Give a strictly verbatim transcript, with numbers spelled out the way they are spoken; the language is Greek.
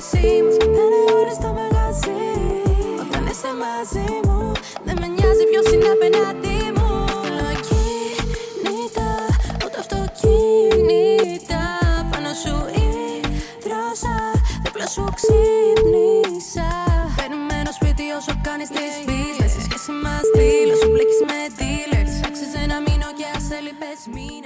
νησί μας πετάνε ώρες στο μαγαζί. Όταν είσαι μαζί μου δεν με νοιάζει ποιος είναι απέναντί μου. Θέλω ακίνητα, ούτε αυτοκίνητα. Πάνω σου ίδρωσα, δίπλα σου ξύπνησα. Περιμένω σπίτι όσο κάνεις τις πίστες. Σε σχέση μας δήλω, σου μπλέκεις με dealers. Άξιζε να μείνω και ας έλειπες μήνες.